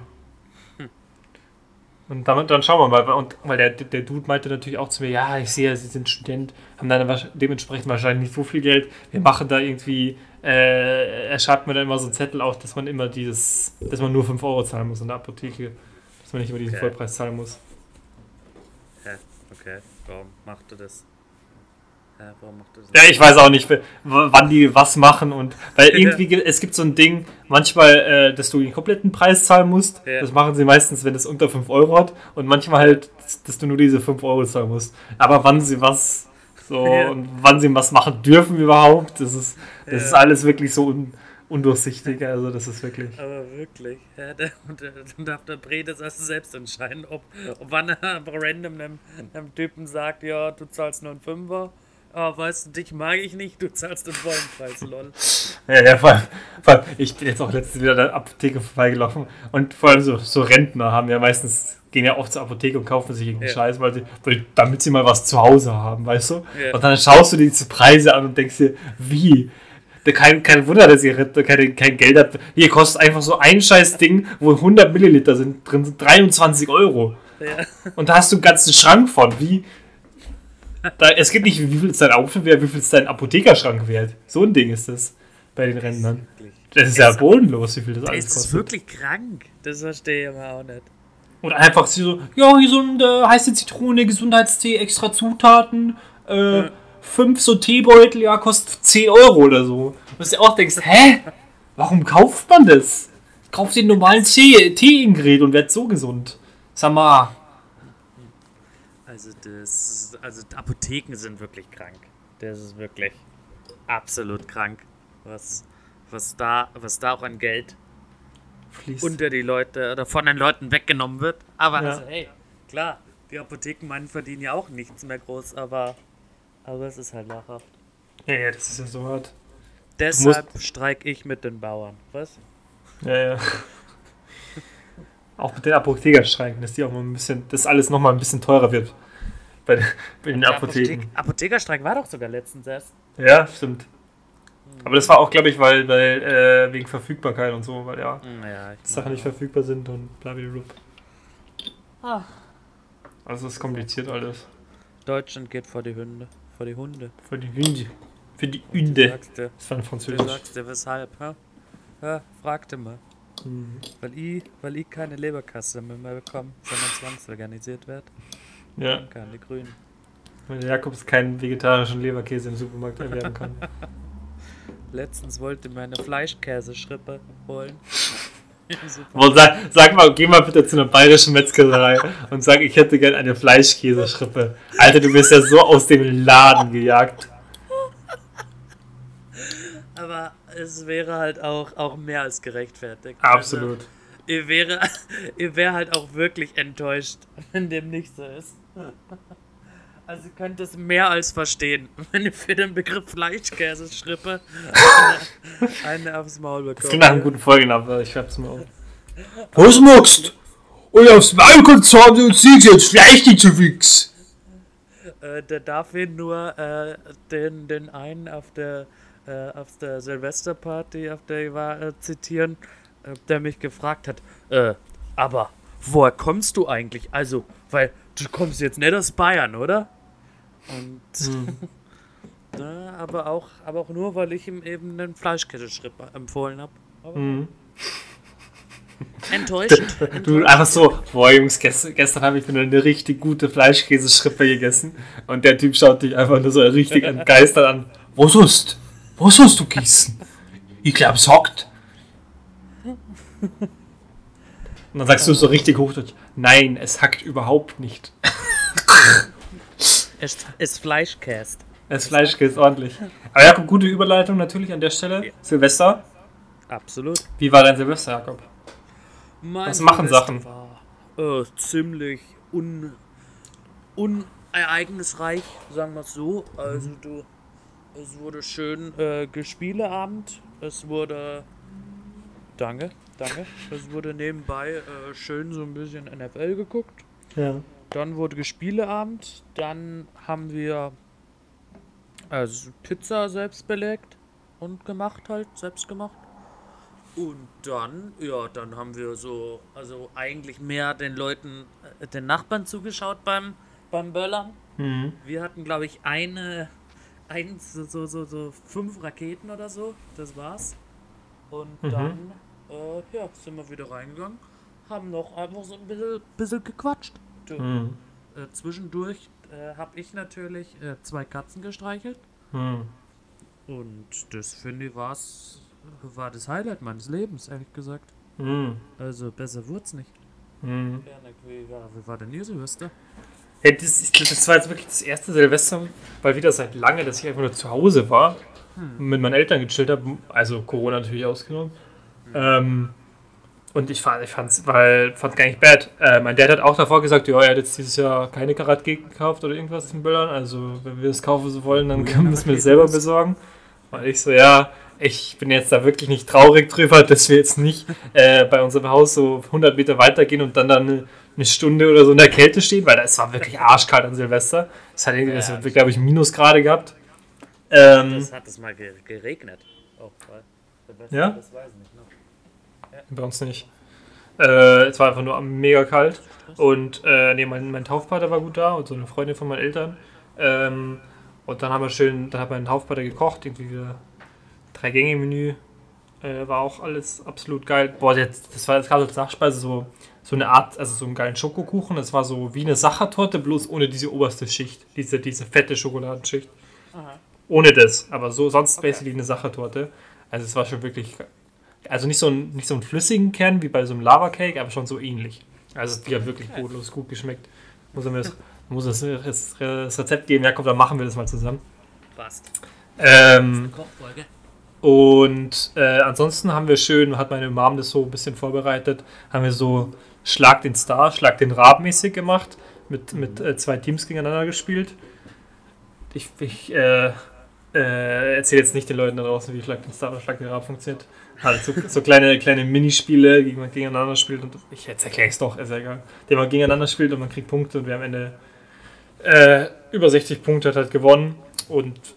Und dann schauen wir mal. Und weil der Dude meinte natürlich auch zu mir, ja, ich sehe ja, Sie sind Student, haben dann dementsprechend wahrscheinlich nicht so viel Geld. Wir machen da irgendwie, er schreibt mir dann immer so einen Zettel auf, dass man immer dass man nur 5 Euro zahlen muss in der Apotheke. Dass man nicht immer diesen Vollpreis zahlen muss. Hä? Okay. Warum macht er das? Ja, ich weiß auch nicht, wann die was machen und weil irgendwie, es gibt so ein Ding, manchmal, dass du den kompletten Preis zahlen musst, das machen sie meistens, wenn es unter 5 Euro hat und manchmal halt, dass du nur diese 5 Euro zahlen musst. Aber wann sie was und wann sie was machen dürfen überhaupt, das ist alles wirklich so undurchsichtig, also das ist wirklich. Aber wirklich, dann darf der Bredes also selbst entscheiden, ob wann er random einem Typen sagt, ja, du zahlst nur einen Fünfer. Oh, weißt du, dich mag ich nicht, du zahlst den vollen Preis, lol. Ja, vor allem, ich bin jetzt auch letztens wieder an der Apotheke vorbeigelaufen und vor allem so Rentner gehen ja oft zur Apotheke und kaufen sich irgendeinen Scheiß, damit sie mal was zu Hause haben, weißt du? Ja. Und dann schaust du dir diese Preise an und denkst dir, wie? Kein Wunder, dass ihr Rentner kein Geld habt. Hier kostet einfach so ein scheiß Ding, wo 100 Milliliter drin sind 23 Euro. Ja. Und da hast du einen ganzen Schrank von, wie... es gibt nicht, wie viel ist dein Auto wert, wie viel ist dein Apothekerschrank wert. So ein Ding ist das bei den Rentnern. Das ist ja bodenlos, wie viel das alles kostet. Das ist wirklich krank. Das verstehe ich aber auch nicht. Und einfach so, ja, hier so eine heiße Zitrone, Gesundheitstee, extra Zutaten, 5 so Teebeutel, ja, kostet 10 Euro oder so. Und du auch denkst, hä? Warum kauft man das? Kauf den normalen Tee-Ingrid und werd so gesund. Sag mal. Also Apotheken sind wirklich krank. Das ist wirklich absolut krank, was da auch an Geld fließt unter die Leute oder von den Leuten weggenommen wird. Aber also, hey, klar, die Apotheken verdienen ja auch nichts mehr groß, aber es ist halt lachhaft. Ja, das ist ja so hart. Deshalb streik ich mit den Bauern, was? Ja. Auch mit den Apothekerstreiken, dass die auch mal ein bisschen, dass alles nochmal ein bisschen teurer wird. Bei den Apotheken. Apothekerstreik war doch sogar letztens erst. Ja, stimmt. Aber das war auch, glaube ich, weil wegen Verfügbarkeit und so, weil ja Sachen nicht verfügbar sind und blablabla. Also es ist kompliziert alles. Deutschland geht vor die Hunde. Für die Hunde. Für die Hunde. Das war ein Französisch. Du sagst dir weshalb, ha? Ja, fragte mal. Weil ich keine Leberkasse mehr bekomme, sondern zwangsorganisiert wird. Ja. Danke an die Grünen. Weil der Jakobs keinen vegetarischen Leberkäse im Supermarkt erwerben kann. Letztens wollte mir eine Fleischkäseschrippe holen. Sag mal, geh mal bitte zu einer bayerischen Metzgerei und sag, ich hätte gern eine Fleischkäseschrippe. Alter, du bist ja so aus dem Laden gejagt. Aber es wäre halt auch mehr als gerechtfertigt. Absolut. Also, ihr wäre halt auch wirklich enttäuscht, wenn dem nicht so ist. Also ihr könnt es mehr als verstehen, wenn ihr für den Begriff Fleischkäseschrippe eine aufs Maul bekommt. Das klingt nach einem guten Folgennamen, aber ich schreib's mal auf. Was magst? Und aufs Maul kommst du und siehst jetzt Fleisch nicht zu fix. Der darf ihn nur den einen auf der Silvesterparty, auf der ich war, zitieren, der mich gefragt hat, aber woher kommst du eigentlich? Also, weil du kommst jetzt nicht aus Bayern, oder? Und aber auch nur, weil ich ihm eben einen Fleischkäseschrippe empfohlen habe. Enttäuschend. Du einfach so, boah Jungs, gestern habe ich mir eine richtig gute Fleischkäseschrippe gegessen und der Typ schaut dich einfach nur so richtig entgeistert an. Was hast du gegessen? Ich glaub, es hackt. Und dann sagst du so richtig hochdeutsch, nein, es hackt überhaupt nicht. Es Fleischkäst. Es Fleischkäse, ordentlich. Aber Jakob, gute Überleitung natürlich an der Stelle. Ja. Silvester. Absolut. Wie war dein Silvester, Jakob? Was machen Sachen? War, ziemlich unereignisreich, sagen wir es so. Also es wurde schön Gespieleabend. Es wurde... Danke. Es wurde nebenbei schön so ein bisschen NFL geguckt. Ja. Dann wurde Gespieleabend. Dann haben wir Pizza selbst belegt und gemacht halt, selbst gemacht. Und dann haben wir so, also eigentlich mehr den Leuten, den Nachbarn zugeschaut beim Böllern. Wir hatten, glaube ich, so 5 Raketen oder so, das war's. Und dann sind wir wieder reingegangen, haben noch einfach so ein bisschen gequatscht. Zwischendurch habe ich natürlich 2 Katzen gestreichelt. Und das, finde ich, war das Highlight meines Lebens, ehrlich gesagt. Also besser wurd's nicht. Wie war denn ihr Silvester? Ja, das war jetzt wirklich das erste Silvester, weil wieder seit lange, dass ich einfach nur zu Hause war und mit meinen Eltern gechillt habe, also Corona natürlich ausgenommen. Und ich fand's gar nicht bad. Mein Dad hat auch davor gesagt, ja, er hat jetzt dieses Jahr keine Karatgegen gekauft oder irgendwas in Böllern, also wenn wir das kaufen wollen, dann müssen wir das selber besorgen. Und ich so, ja, ich bin jetzt da wirklich nicht traurig drüber, dass wir jetzt nicht bei unserem Haus so 100 Meter weitergehen und dann eine Stunde oder so in der Kälte stehen, weil es war wirklich arschkalt an Silvester. Es hat irgendwie, glaube ich, Minusgrade gehabt. Das hat es mal geregnet. Auch bei Silvester, ja? Das weiß ich nicht noch. Ja. Bei uns nicht. Es war einfach nur mega kalt. Und mein Taufpater war gut da und so eine Freundin von meinen Eltern. Und dann hat mein Taufpater gekocht, irgendwie wieder 3-Gänge-Menü. War auch alles absolut geil. Boah, es gab als Nachspeise so eine Art, also so einen geilen Schokokuchen. Das war so wie eine Sachertorte, bloß ohne diese oberste Schicht. Diese fette Schokoladenschicht. Aha. Ohne das, aber so sonst basically eine Sachertorte. Also es war schon wirklich, also nicht so einen flüssigen Kern wie bei so einem Lava-Cake, aber schon so ähnlich. Also die hat wirklich bodenlos gut geschmeckt. Muss das Rezept geben, ja komm, dann machen wir das mal zusammen. Passt. Kochfolge. Und ansonsten hat meine Mom das so ein bisschen vorbereitet, haben wir so Schlag den Star, Schlag den Raab mäßig gemacht, mit 2 Teams gegeneinander gespielt. Ich erzähle jetzt nicht den Leuten da draußen, wie Schlag den Star oder Schlag den Raab funktioniert. Also so kleine Minispiele, die man gegeneinander spielt. Und jetzt erkläre ich es doch, ist ja egal. Die man gegeneinander spielt und man kriegt Punkte und wer am Ende über 60 Punkte hat gewonnen. Und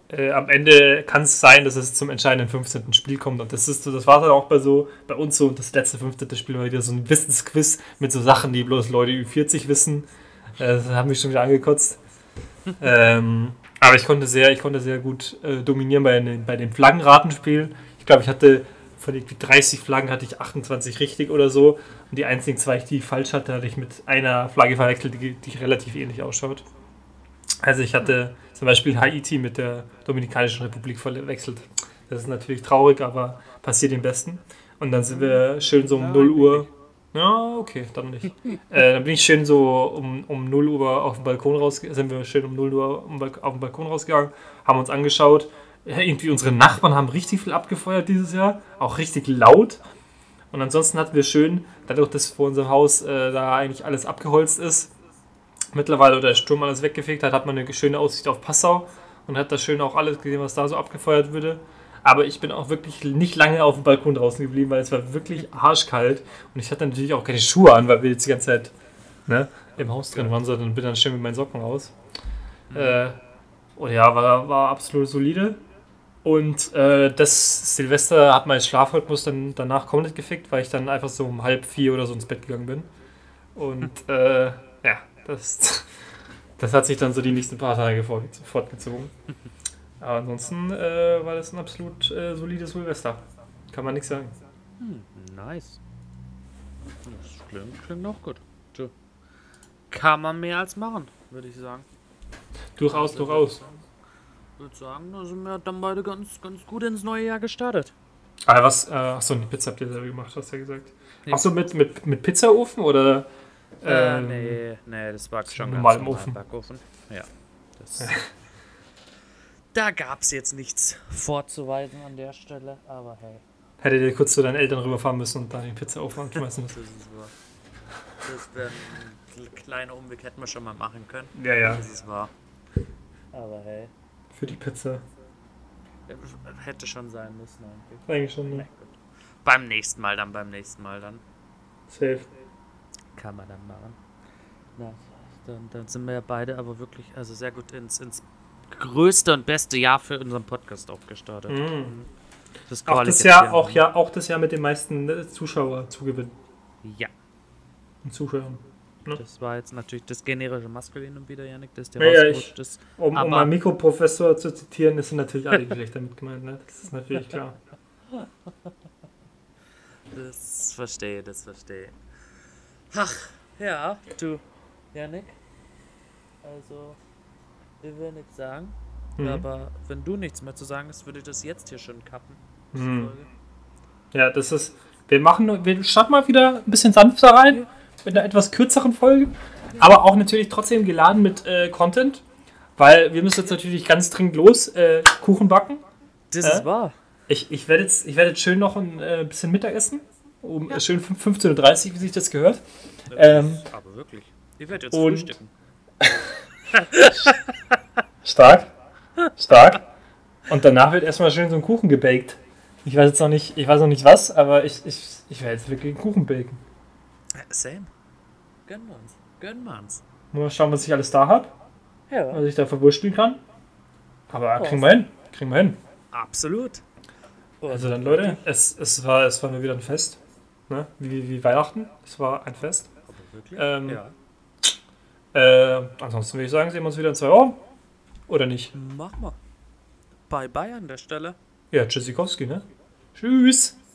am Ende kann es sein, dass es zum entscheidenden 15. Spiel kommt. Und das war dann auch bei uns so. Und das letzte 15. Spiel war wieder so ein Wissensquiz mit so Sachen, die bloß Leute über 40 wissen. Das haben mich schon wieder angekotzt. Aber ich konnte sehr gut dominieren bei dem Flaggenratenspiel. Ich glaube, ich hatte von den 30 Flaggen hatte ich 28 richtig oder so. Und die einzigen 2, die ich falsch hatte, hatte ich mit einer Flagge verwechselt, die relativ ähnlich ausschaut. Also ich hatte zum Beispiel Haiti mit der Dominikanischen Republik verwechselt. Das ist natürlich traurig, aber passiert dem Besten. Und dann sind wir schön so um 0 Uhr. Ja, okay, dann nicht. Dann bin ich schön so um 0 Uhr auf dem Balkon sind wir schön um 0 Uhr auf dem Balkon rausgegangen, haben uns angeschaut. Ja, irgendwie unsere Nachbarn haben richtig viel abgefeuert dieses Jahr, auch richtig laut. Und ansonsten hatten wir schön, dadurch, dass vor unserem Haus da eigentlich alles abgeholzt ist, mittlerweile oder der Sturm alles weggefegt hat, hat man eine schöne Aussicht auf Passau und hat da schön auch alles gesehen, was da so abgefeuert würde. Aber ich bin auch wirklich nicht lange auf dem Balkon draußen geblieben, weil es war wirklich arschkalt und ich hatte natürlich auch keine Schuhe an, weil wir jetzt die ganze Zeit im Haus drin waren, sondern bin dann schön mit meinen Socken raus. Und ja, war absolut solide. Und das Silvester hat mein Schlafrhythmus dann danach komplett gefickt, weil ich dann einfach so um 3:30 oder so ins Bett gegangen bin. Und ja, das hat sich dann so die nächsten paar Tage fortgezogen. Aber ansonsten war das ein absolut solides Silvester. Kann man nichts sagen. Nice. Das klingt auch gut. Kann man mehr als machen, würde ich sagen. Durchaus. Ich würde sagen, da sind wir dann beide ganz gut ins neue Jahr gestartet. Aber achso, die Pizza habt ihr selber gemacht, hast du ja gesagt. Achso, mit Pizzaofen oder? Nee, das war schon normal ganz im Ofen. Backofen. Ja. Da gab es jetzt nichts vorzuweisen an der Stelle, aber hey. Hättet ihr kurz zu deinen Eltern rüberfahren müssen und da den Pizzaofen anschmeißen müssen. Das wäre ein kleiner Umweg, hätten wir schon mal machen können. Ja. Das ist wahr. Aber hey. Für die Pizza. Hätte schon sein müssen eigentlich. Eigentlich schon, ne? Beim nächsten Mal dann. Safe. Kann man dann machen. Na, dann sind wir ja beide aber wirklich, also sehr gut ins größte und beste Jahr für unseren Podcast auch gestartet. Das auch das Jahr mit den meisten Zuschauer zugewinnen. Ja. Und Zuschauern. Ne? Das war jetzt natürlich das generische Maskulinum wieder, Janik, das dir rausgerutscht ist. Um meinen Mikroprofessor zu zitieren, ist natürlich alle Geschlechter mit gemeint, ne? Das ist natürlich klar. Das verstehe. Ach, ja, du, Janik. Also, ich will nichts sagen, aber wenn du nichts mehr zu sagen hast, würde ich das jetzt hier schon kappen. Ja, das ist. Wir starten mal wieder ein bisschen sanfter rein, mit einer etwas kürzeren Folge, aber auch natürlich trotzdem geladen mit Content, weil wir müssen jetzt natürlich ganz dringend los Kuchen backen. Das ist wahr. Ich werde jetzt schön noch ein bisschen Mittagessen, schön 15:30 Uhr, wie sich das gehört. Aber wirklich. Ich werde jetzt frühstücken. Stark. Und danach wird erstmal schön so ein Kuchen gebaked. Ich weiß noch nicht was, aber ich werde jetzt wirklich einen Kuchen baken. Same. Gönnen wir uns. Mal schauen, was ich alles da habe. Ja. Was ich da verwurschteln kann. Aber kriegen wir hin. Absolut. Also dann, Leute, es war mir wieder ein Fest. Ne? Wie Weihnachten. Es war ein Fest. Aber wirklich? Ja. Ansonsten würde ich sagen, sehen wir uns wieder in 2 Wochen. Oder nicht? Mach mal. Bye an der Stelle. Ja, Tschüssikowski, ne? Tschüss.